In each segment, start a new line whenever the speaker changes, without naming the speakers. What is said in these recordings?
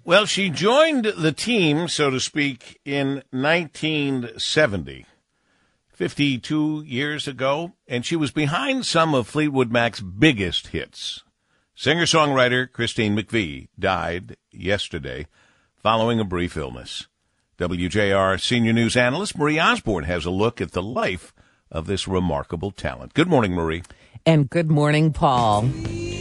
Well, she joined the team, so to speak, in 1970, 52 years ago, and she was behind some of Fleetwood Mac's biggest hits. Singer-songwriter Christine McVie died yesterday following a brief illness. WJR senior news analyst Marie Osborne has a look at the life of this remarkable talent. Good morning, Marie.
And good morning, Paul.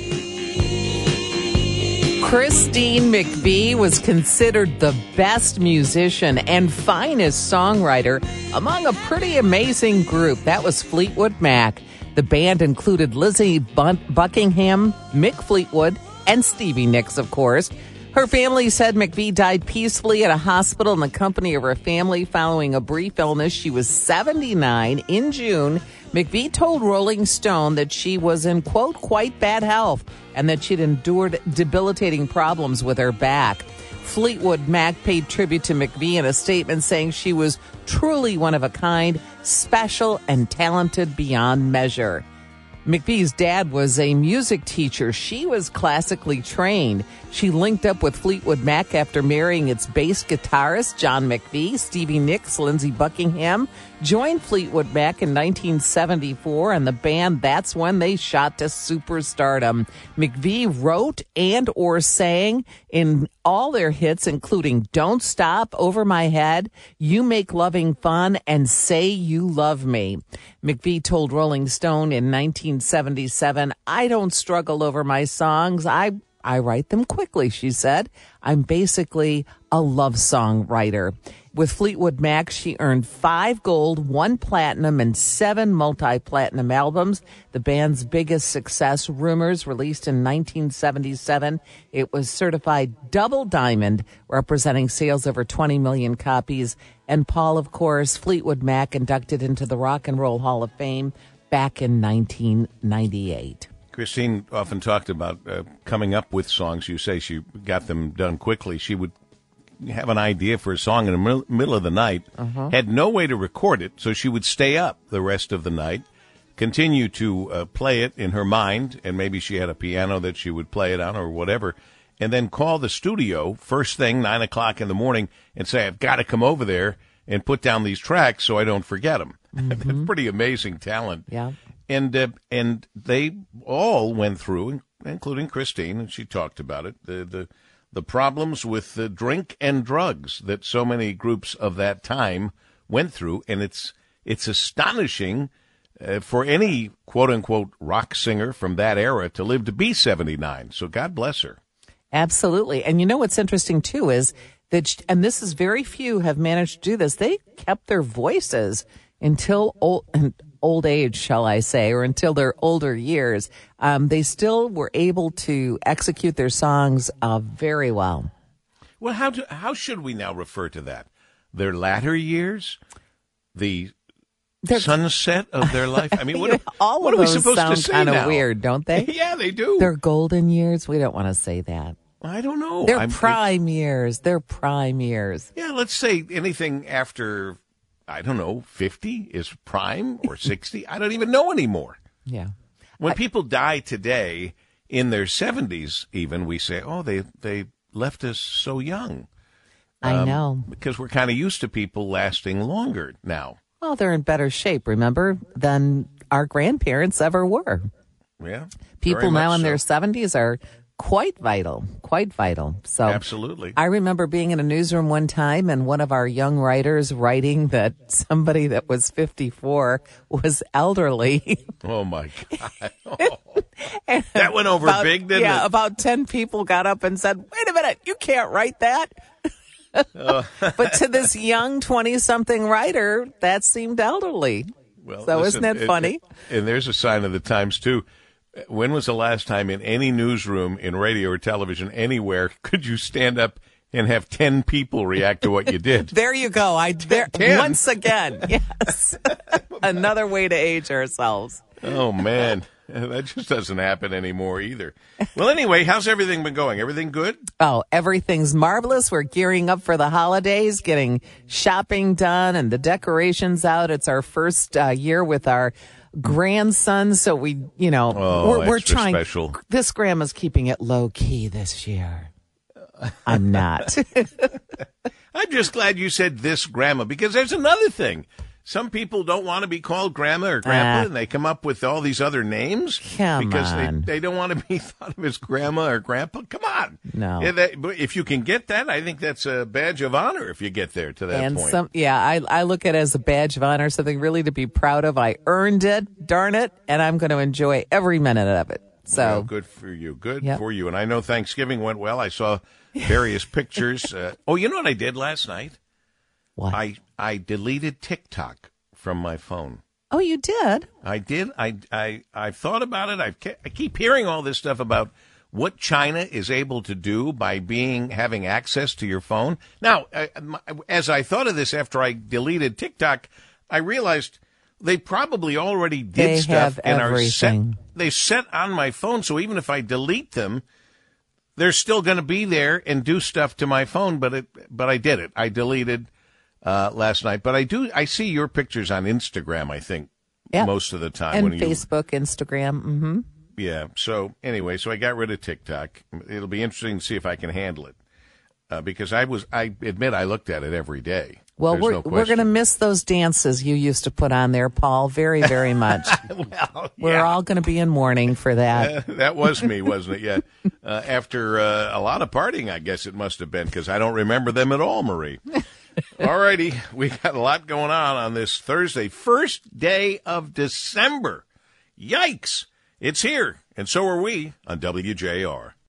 Christine McVie was considered the best musician and finest songwriter among a pretty amazing group. That was Fleetwood Mac. The band included Lizzie Buckingham, Mick Fleetwood, and Stevie Nicks, of course. Her family said McVie died peacefully at a hospital in the company of her family following a brief illness. She was 79 in June. McVie told Rolling Stone that she was in, quote, quite bad health and that she'd endured debilitating problems with her back. Fleetwood Mac paid tribute to McVie in a statement saying she was truly one of a kind, special, and talented beyond measure. McVie's dad was a music teacher. She was classically trained. She linked up with Fleetwood Mac after marrying its bass guitarist, John McVie. Stevie Nicks, Lindsey Buckingham joined Fleetwood Mac in 1974, and the band, that's when they shot to superstardom. McVie wrote and or sang in all their hits, including Don't Stop, Over My Head, You Make Loving Fun, and Say You Love Me. McVie told Rolling Stone in 1977, I don't struggle over my songs. I write them quickly, she said. I'm basically a love song writer. With Fleetwood Mac, she earned 5 gold, 1 platinum, and 7 multi-platinum albums. The band's biggest success, Rumors, released in 1977. It was certified double diamond, representing sales over 20 million copies. And Paul, of course, Fleetwood Mac inducted into the Rock and Roll Hall of Fame back in 1998.
Christine often talked about coming up with songs. You say she got them done quickly. She would have an idea for a song in the middle of the night, had no way to record it, so she would stay up the rest of the night, continue to play it in her mind, and maybe she had a piano that she would play it on or whatever, and then call the studio first thing, 9 o'clock in the morning, and say, I've got to come over there and put down these tracks so I don't forget them. That's pretty amazing talent.
Yeah.
And they all went through, including Christine, and she talked about it, the problems with drink and drugs that so many groups of that time went through, and it's astonishing for any quote-unquote rock singer from that era to live to be 79. So God bless her.
Absolutely. And you know what's interesting, too, is that, and this is very few have managed to do this, they kept their voices until old age, shall I say, or until their older years. They still were able to execute their songs very well.
Well, how should we now refer to that? Their latter years? The sunset of their life? I mean, what are we supposed to say now?
Kind of weird, don't they?
Yeah, they do.
Their golden years? We don't want to say that.
I don't know.
Their prime years. Their prime years.
Yeah, let's say anything after, I don't know, 50 is prime or 60. I don't even know anymore.
Yeah.
When people die today in their 70s even, we say, oh, they left us so young.
I know.
Because we're kind of used to people lasting longer now.
Well, they're in better shape, remember, than our grandparents ever were.
Yeah.
People now in their 70s are quite vital. So
absolutely.
I remember being in a newsroom one time and one of our young writers writing that somebody that was 54 was elderly.
Oh, my God. Oh. That went over big, didn't it?
Yeah, about 10 people got up and said, wait a minute, you can't write that. But to this young 20-something writer, that seemed elderly.
Well,
so
listen,
isn't that funny?
And there's a sign of the times, too. When was the last time in any newsroom, in radio or television, anywhere, could you stand up and have 10 people react to what you did?
There you go. Once again, yes. Another way to age ourselves.
Oh, man. That just doesn't happen anymore either. Well, anyway, how's everything been going? Everything good?
Oh, everything's marvelous. We're gearing up for the holidays, getting shopping done and the decorations out. It's our first year with our grandson, so we, we're trying.
Special.
This grandma's keeping it low key this year. I'm not.
I'm just glad you said this grandma, because there's another thing. Some people don't want to be called grandma or grandpa, and they come up with all these other names because they don't want to be thought of as grandma or grandpa. Come on.
No.
Yeah, if you can get that, I think that's a badge of honor if you get there to that point.
I look at it as a badge of honor, something really to be proud of. I earned it, darn it, and I'm going to enjoy every minute of it. So
well, good for you. Good for you. And I know Thanksgiving went well. I saw various pictures. You know what I did last night?
What?
I deleted TikTok from my phone.
Oh, you did?
I did. I thought about it. I keep hearing all this stuff about what China is able to do by having access to your phone. Now, as I thought of this after I deleted TikTok, I realized they probably already did stuff and they're set on my phone. So even if I delete them, they're still going to be there and do stuff to my phone. But I did it. I deleted last night. But I see your pictures on Instagram, I think, most of the time.
And Facebook, Instagram. Mm-hmm.
Yeah. So anyway, I got rid of TikTok. It'll be interesting to see if I can handle it. Because I admit I looked at it every day.
Well, we're going to miss those dances you used to put on there, Paul, very, very much. We're all going to be in mourning for that.
That was me, wasn't it? Yeah. After a lot of partying, I guess it must have been, because I don't remember them at all, Marie. All righty. We got a lot going on this Thursday, first day of December. Yikes. It's here, and so are we on WJR.